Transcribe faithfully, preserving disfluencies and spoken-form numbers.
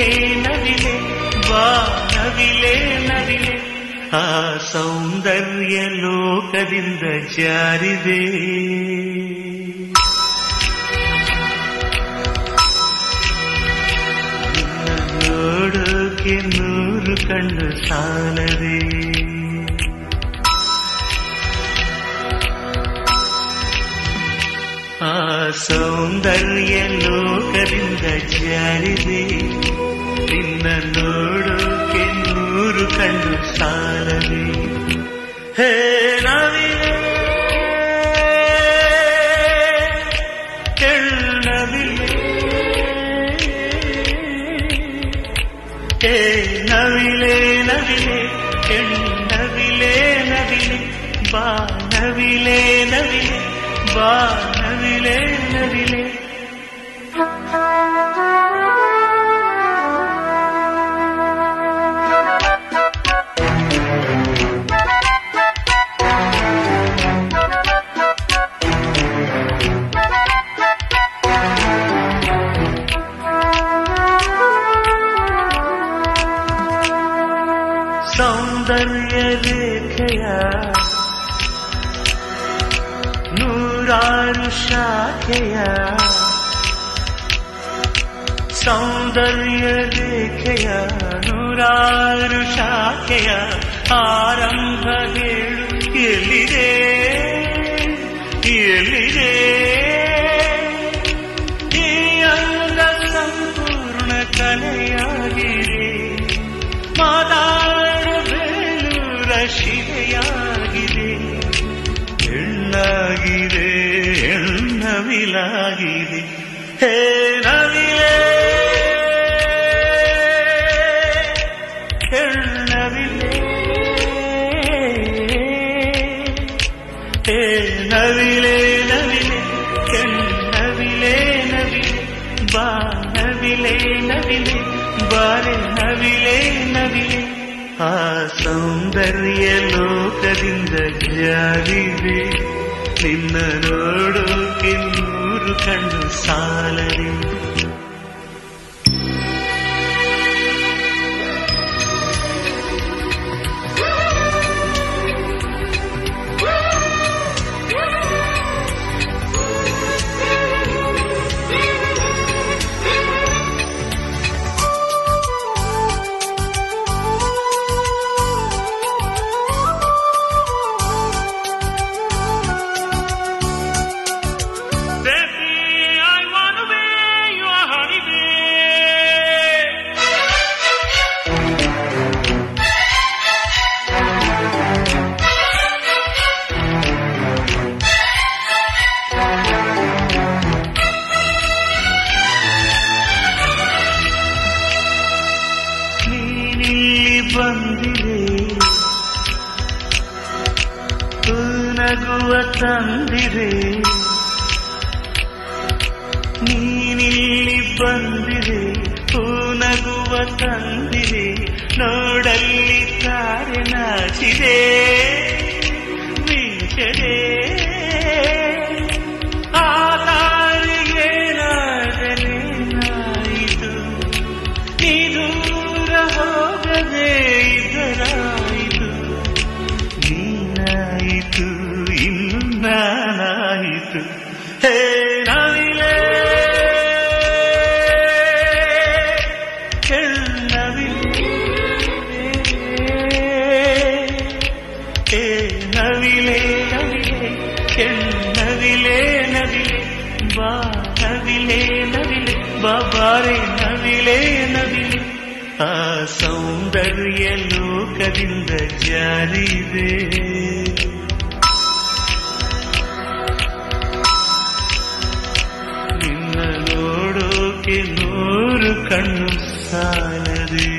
ನವಿಲೆ ಬಾ ನವಿಲೆ ನವಿಲೆ ಆ ಸೌಂದರ್ಯ ಲೋಕದಿಂದ ಜಾರಿದೆ. ನೋಡೋಕೆ ನೂರು ಕಣ್ಣು ಸಾಲದೆ. ಆ ಸೌಂದರ್ಯ ಲೋಕದಿಂದ ಜಾರಿದೆ. ನಿನ್ನ ನೋಡೋಕೆ ನೂರು ಕಣ್ಣು ಸಾಲದೆ. ಹೇ ನವಿಲೆ ಕೆಳ್ಳವಿಲೆ ಹೇ ನವಿಲೆ ನವಿಲೆ ಕೆಳ್ಳವಿಲೆ ನವಿಲೆ ಬಾ ನವಿಲೆ ನವಿಲೆ ಬಾ ನವಿಲೆ ನವಿಲೆ. ಸೌಂದರ್ಯ ರೇಖೆಯ ನೂರಾರು ಶಾಖೆಯ ಸೌಂದರ್ಯ ರೇಖೆಯ ನೂರಾರು ಶಾಖೆಯ ಆರಂಭ ಹೇಳು ಎಲ್ಲಿದೆ ಎಲ್ಲಿದೆ. ಈ ಅಂಗ ಸಂಪೂರ್ಣ ಕಲೆಯಾಗಿದೆ. ಮಾತಾಡಬೇಲೂರ ಶಿಲೆಯಾಗಿದೆ. ಹೆಣ್ಣಾಗಿದೆ ಹೆಣ್ಣವಿಲಾಗಿದೆ. ಹೇ ನವಿಲೆ ಹೆಣ್ಣವಿಲೆ ಹೇ ನವಿಲೆ ನವಿಲೆ ಹೆಣ್ಣವಿಲೆ ನವಿಲೆ ಬಾ ನವಿಲೆ ನವಿಲೆ ಬಾರೆ ನವಿಲೆ ನವಿಲೆ. ಆ ಸೌಂದರ್ಯ ಲೋಕದಿಂದ ಜಾರಿದೆ. ನಿನ್ನ ನೋಡೋಕೆ ನೂರು ಕಣ್ಣು ಸಾಲದೆ. ಬಂದಿರೆ ನಗುವ ತಂದಿರೆ. ನೀನಿಲ್ಲಿ ಬಂದಿರೆ ನಗುವ ತಂದಿರೆ. ನೋಡಲ್ಲಿ ತಾರೆ ನಾಚಿದೆ ಮಿಂಚದೆ. ಆ ತಾರಿಗೆ ನಾಗಲೇನಾಯಿತು. ನೀ ದೂರ ಹೋಗದೆ ಇದರಾಯಿತು. ನೀನಾಯಿತು ಇನ್ನು ನಾನಾಯಿತು. ಹೇ ನವಿಲೆ ಕೆಳ್ಳವಿಲೆ ಹೇ ನವಿಲೆ ನವಿಲೆ ಕೆಳ್ಳವಿಲೆ ನವಿಲೆ ಬಾ ನವಿಲೆ ನವಿಲೆ ಬಾಬಾರೆ ನವಿಲೆ ನವಿಲೆ. ಆ ಸೌಂದರ್ಯ ಲೋಕದಿಂದ ಜಾರಿದೆ. ನಿನ್ನ ನೋಡೋಕೆ ನೂರು ಕಣ್ಣು ಸಾಲದೆ.